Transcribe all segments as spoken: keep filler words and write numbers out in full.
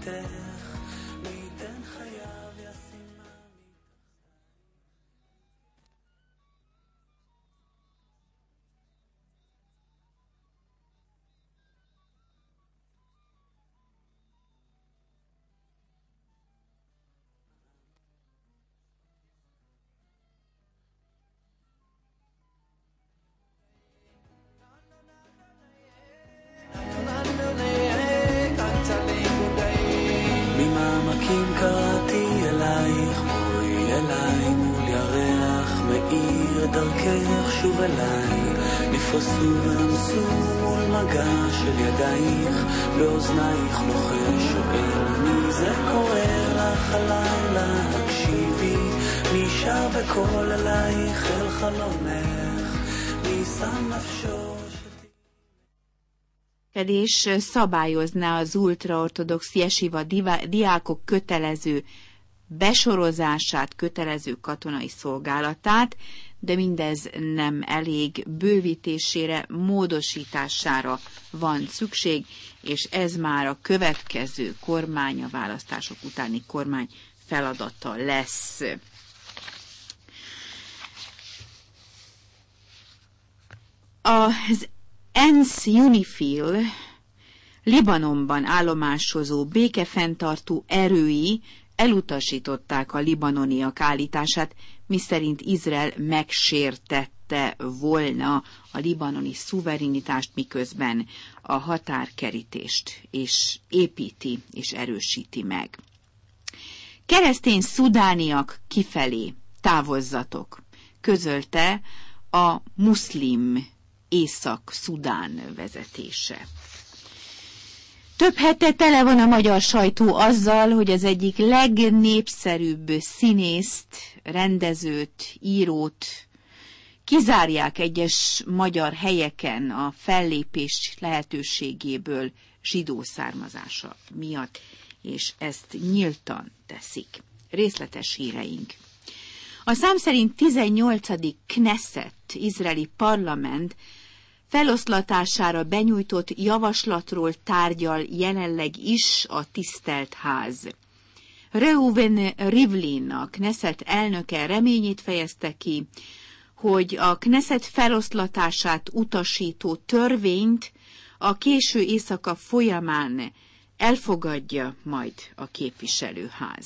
איתך, מי ייתן חייו ישימה. ממעמקים קראתי אלייך, בואי אליי מול ירח מאיר דרכך שוב אליי, נפרסו ונמסו מול מגע של ידייך, באוזנייך לוחש שואל מי זה קורא לך הלילה, הקשיבי מי שר בקול אלייך אל חלומך, מי שם נפשו. És szabályozná az ultraortodox jesiva diákok kötelező besorozását, kötelező katonai szolgálatát, de mindez nem elég, bővítésére, módosítására van szükség, és ez már a következő kormány, a választások utáni kormány feladata lesz. Az en es UNIFIL Libanonban állomásozó békefenntartó erői elutasították a libanoniak állítását, miszerint Izrael megsértette volna a libanoni szuverenitást, miközben a határkerítést és építi és erősíti meg. Keresztény szudániak kifelé távozzatok, közölte a muszlim Észak-Szudán vezetése. Több hete tele van a magyar sajtó azzal, hogy az egyik legnépszerűbb színészt, rendezőt, írót kizárják egyes magyar helyeken a fellépés lehetőségéből zsidó származása miatt, és ezt nyíltan teszik. Részletes híreink. A szám szerint tizennyolcadik Knesset, izraeli parlament feloszlatására benyújtott javaslatról tárgyal jelenleg is a tisztelt ház. Reuven Rivlin, a Knesset elnöke reményét fejezte ki, hogy a Knesset feloszlatását utasító törvényt a késő éjszaka folyamán elfogadja majd a képviselőház.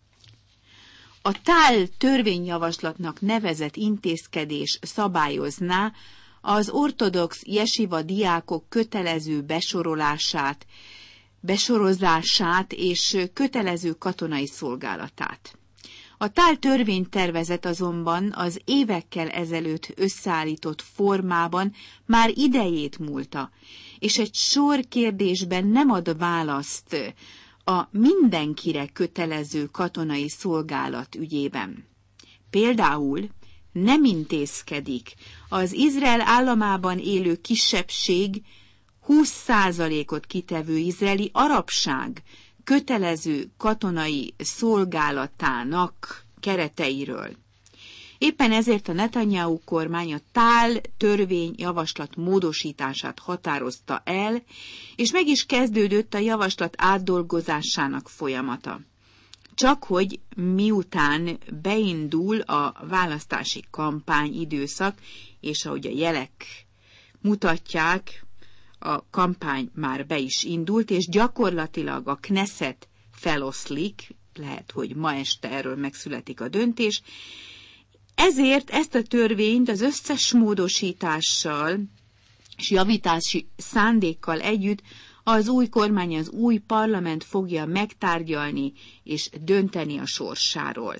A tál törvényjavaslatnak nevezett intézkedés szabályozná az ortodox jesiva diákok kötelező besorolását, besorozását és kötelező katonai szolgálatát. A tál törvénytervezet azonban az évekkel ezelőtt összeállított formában már idejét múlta, és egy sor kérdésben nem ad választ a mindenkire kötelező katonai szolgálat ügyében. Például nem intézkedik az Izrael államában élő kisebbség húsz százalékot kitevő izraeli arabság kötelező katonai szolgálatának kereteiről. Éppen ezért a Netanyahu kormány a tál törvény javaslat módosítását határozta el, és meg is kezdődött a javaslat átdolgozásának folyamata. Csak hogy miután beindul a választási kampány időszak, és ahogy a jelek mutatják, a kampány már be is indult, és gyakorlatilag a Knesset feloszlik, lehet, hogy ma este erről megszületik a döntés, ezért ezt a törvényt az összes módosítással és javítási szándékkal együtt az új kormány, az új parlament fogja megtárgyalni és dönteni a sorsáról.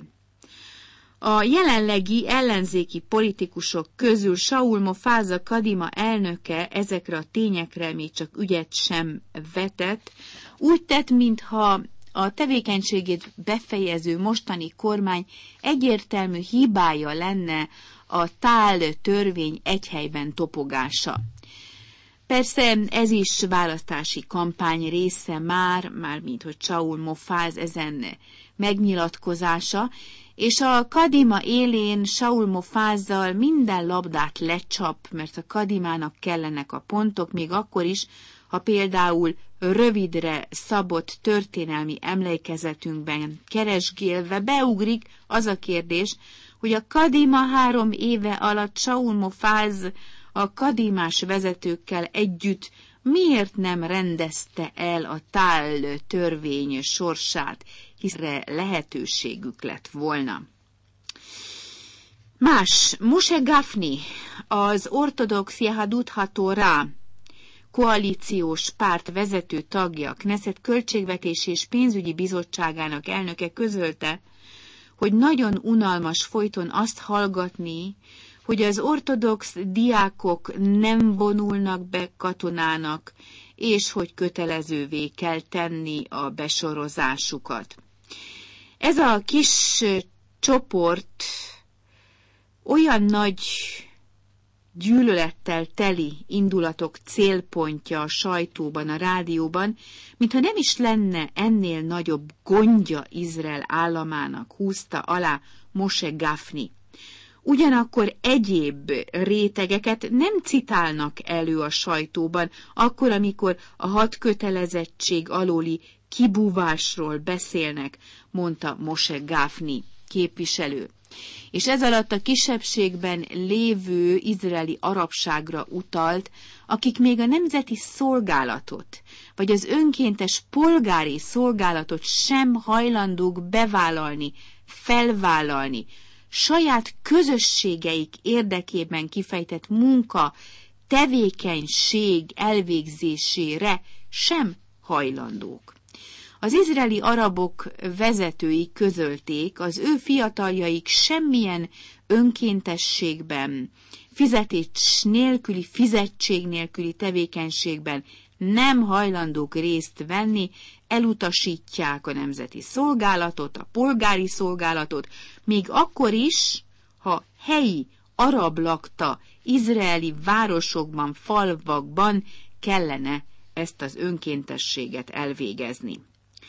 A jelenlegi ellenzéki politikusok közül Saul Mofáza Kadima elnöke ezekre a tényekre még csak ügyet sem vetett, úgy tett, mintha a tevékenységét befejező mostani kormány egyértelmű hibája lenne a tál törvény egy helyben topogása. Persze ez is választási kampány része már, mármint hogy Saul Mofáz ezen megnyilatkozása, és a Kadima élén Saul Mofázzal minden labdát lecsap, mert a Kadimának kellenek a pontok, még akkor is, Ha például rövidre szabott történelmi emlékezetünkben keresgélve beugrik az a kérdés, hogy a Kadima három éve alatt Saul Mofáz a kadimás vezetőkkel együtt miért nem rendezte el a Tál törvény sorsát, hisz lehetőségük lett volna. Más, Moshe Gafni, az ortodox Yehadut HaTorah koalíciós párt vezető tagja, Knesset Költségvetési és Pénzügyi Bizottságának elnöke közölte, hogy nagyon unalmas folyton azt hallgatni, hogy az ortodox diákok nem vonulnak be katonának, és hogy kötelezővé kell tenni a besorozásukat. Ez a kis csoport olyan nagy gyűlölettel teli indulatok célpontja a sajtóban, a rádióban, mintha nem is lenne ennél nagyobb gondja Izrael államának, húzta alá Moshe Gafni. Ugyanakkor egyéb rétegeket nem citálnak elő a sajtóban, akkor, amikor a hadkötelezettség alóli kibúvásról beszélnek, mondta Moshe Gafni képviselő. És ez alatt a kisebbségben lévő izraeli arabságra utalt, akik még a nemzeti szolgálatot, vagy az önkéntes polgári szolgálatot sem hajlandók bevállalni, felvállalni, saját közösségeik érdekében kifejtett munka, tevékenység elvégzésére sem hajlandók. Az izraeli arabok vezetői közölték, az ő fiataljaik semmilyen önkéntességben, fizetés nélküli, fizetség nélküli tevékenységben nem hajlandók részt venni, elutasítják a nemzeti szolgálatot, a polgári szolgálatot, még akkor is, ha helyi, arab lakta, izraeli városokban, falvakban kellene ezt az önkéntességet elvégezni.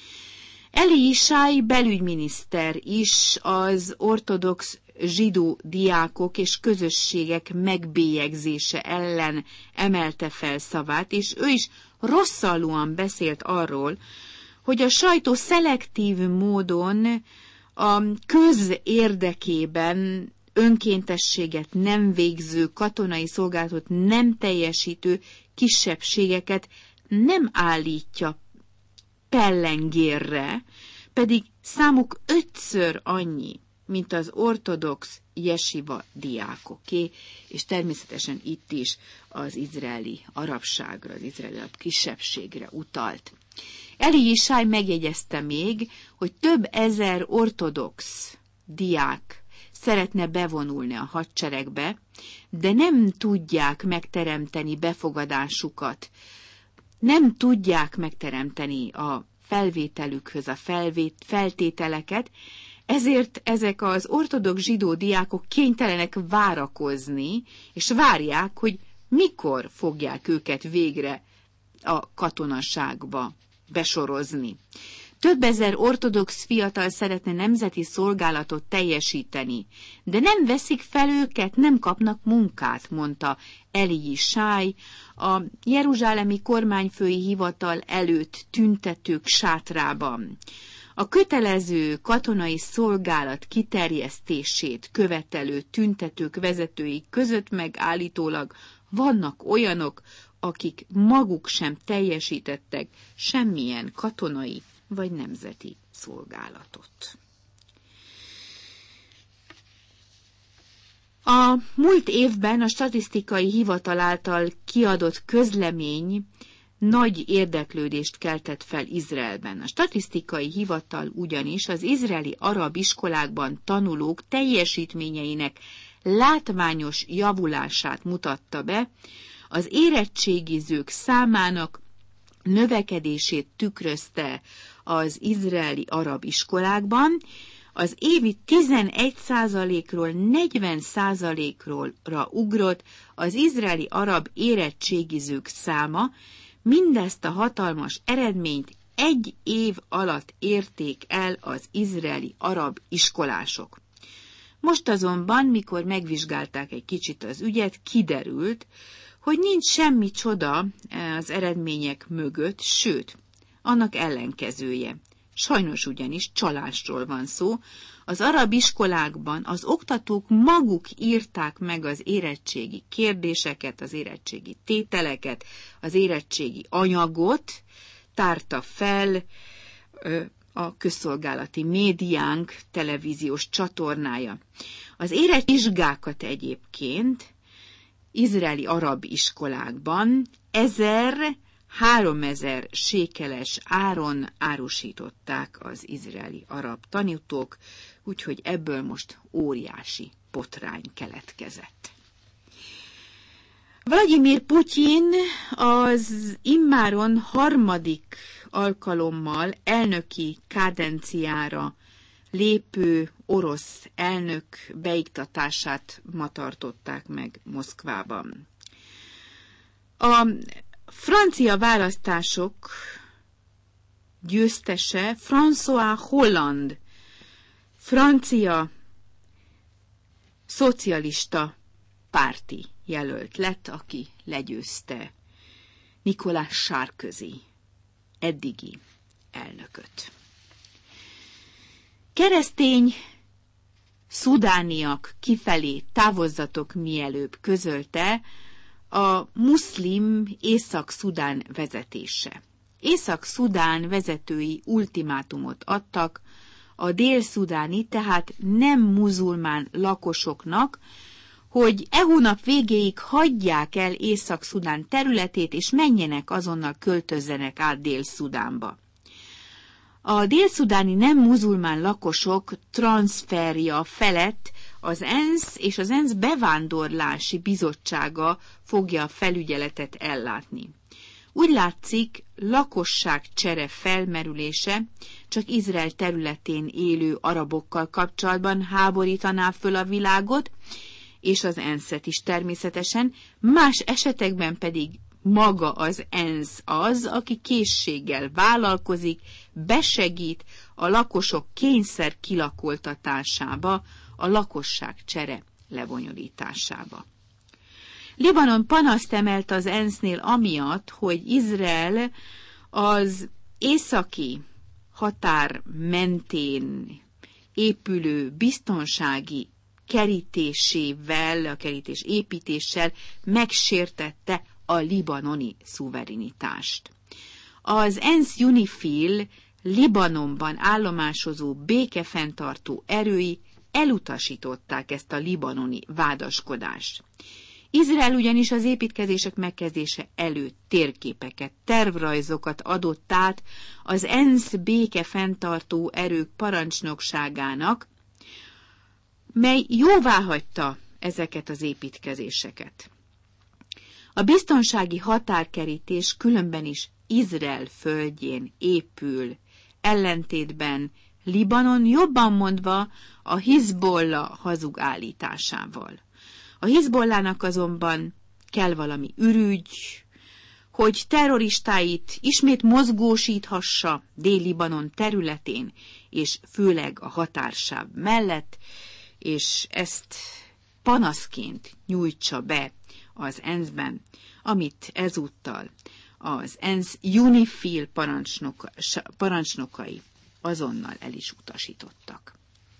Eli Isai belügyminiszter is az ortodox zsidó diákok és közösségek megbélyegzése ellen emelte fel szavát, és ő is rosszallóan beszélt arról, hogy a sajtó szelektív módon a köz érdekében önkéntességet nem végző, katonai szolgálatot nem teljesítő kisebbségeket nem állítja pellengérre, pedig számuk ötször annyi, mint az ortodox jesiva diákoké, és természetesen itt is az izraeli arabságra, az izraeli kisebbségre utalt. Eli Isai megjegyezte még, hogy több ezer ortodox diák szeretne bevonulni a hadseregbe, de nem tudják megteremteni befogadásukat, nem tudják megteremteni a felvételükhöz a felvét, feltételeket, ezért ezek az ortodox zsidó diákok kénytelenek várakozni, és várják, hogy mikor fogják őket végre a katonaságba besorozni. Több ezer ortodox fiatal szeretne nemzeti szolgálatot teljesíteni, de nem veszik fel őket, nem kapnak munkát, mondta Eli Isai, a jeruzsálemi kormányfői hivatal előtt tüntetők sátrában. A kötelező katonai szolgálat kiterjesztését követelő tüntetők vezetői között meg állítólag vannak olyanok, akik maguk sem teljesítettek semmilyen katonai vagy nemzeti szolgálatot. A múlt évben a statisztikai hivatal által kiadott közlemény nagy érdeklődést keltett fel Izraelben. A statisztikai hivatal ugyanis az izraeli arab iskolákban tanulók teljesítményeinek látványos javulását mutatta be, az érettségizők számának növekedését tükrözte az izraeli arab iskolákban, az évi tizenegy százalékról negyven százalékra ugrott az izraeli arab érettségizők száma, mindezt a hatalmas eredményt egy év alatt érték el az izraeli arab iskolások. Most azonban, mikor megvizsgálták egy kicsit az ügyet, kiderült, hogy nincs semmi csoda az eredmények mögött, sőt, annak ellenkezője. Sajnos ugyanis csalásról van szó. Az arab iskolákban az oktatók maguk írták meg az érettségi kérdéseket, az érettségi tételeket, az érettségi anyagot, tárta fel a közszolgálati médiánk televíziós csatornája. Az érettségizsgákat egyébként izraeli arab iskolákban ezer-háromezer sékeles áron árusították az izraeli arab tanítók, úgyhogy ebből most óriási botrány keletkezett. Vladimir Putyin az immáron harmadik alkalommal elnöki kádenciára lépő orosz elnök beiktatását ma tartották meg Moszkvában. A francia választások győztese François Hollande, francia szocialista párti jelölt lett, aki legyőzte Nicolas Sarkozy eddigi elnököt. Keresztény szudániak kifelé távozzatok mielőbb közölte a muszlim Észak-Szudán vezetése. Észak-Szudán vezetői ultimátumot adtak a dél-szudáni, tehát nem muzulmán lakosoknak, hogy e hónap végéig hagyják el Észak-Szudán területét, és menjenek azonnal, költözzenek át Dél-Szudánba. A dél-szudáni nem muzulmán lakosok transzferja felett az ENSZ és az ENSZ bevándorlási bizottsága fogja a felügyeletet ellátni. Úgy látszik, lakosságcsere felmerülése csak Izrael területén élő arabokkal kapcsolatban háborítaná föl a világot, és az ENSZ-et is természetesen, más esetekben pedig maga az ENSZ az, aki készséggel vállalkozik, besegít a lakosok kényszer kilakoltatásába, a lakosságcsere lebonyolításába. Libanon panaszt emelt az ENSZ-nél amiatt, hogy Izrael az északi határ mentén épülő biztonsági kerítésével, a kerítés építéssel megsértette a libanoni szuverenitást. Az ENSZ UNIFIL Libanonban állomásozó békefenntartó erői elutasították ezt a libanoni vádaskodást. Izrael ugyanis az építkezések megkezdése előtt térképeket, tervrajzokat adott át az ENSZ békefenntartó erők parancsnokságának, mely jóváhagyta ezeket az építkezéseket. A biztonsági határkerítés különben is Izrael földjén épül, ellentétben Libanon, jobban mondva a Hizbollah hazug állításával. A Hizbollahnak azonban kell valami ürügy, hogy terroristáit ismét mozgósíthassa Dél-Libanon területén, és főleg a határsáv mellett, és ezt panaszként nyújtsa be az ENSZ-ben, amit ezúttal az ENSZ UNIFIL parancsnok, parancsnokai azonnal el is utasítottak.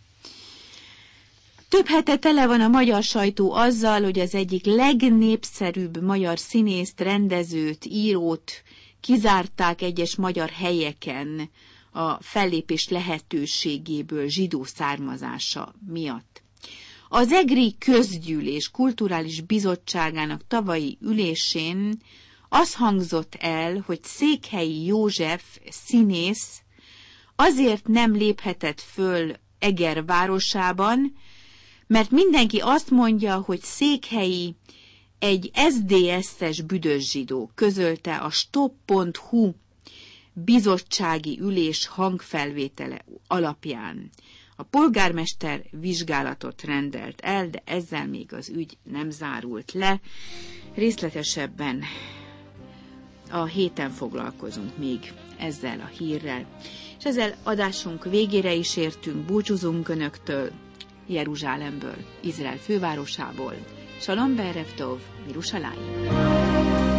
Több hete tele van a magyar sajtó azzal, hogy az egyik legnépszerűbb magyar színészt, rendezőt, írót kizárták egyes magyar helyeken a fellépés lehetőségéből zsidó származása miatt. Az Egri Közgyűlés Kulturális Bizottságának tavalyi ülésén az hangzott el, hogy Székhelyi József színész azért nem léphetett föl Eger városában, mert mindenki azt mondja, hogy Székhelyi egy es zé dé es-es büdös zsidó, közölte a stop pont hu bizottsági ülés hangfelvétele alapján. A polgármester vizsgálatot rendelt el, de ezzel még az ügy nem zárult le. Részletesebben a héten foglalkozunk még ezzel a hírrel. És ezzel adásunk végére is értünk, búcsúzunk Önöktől, Jeruzsálemből, Izrael fővárosából. Shalom be'erev tov, Mirushalayim.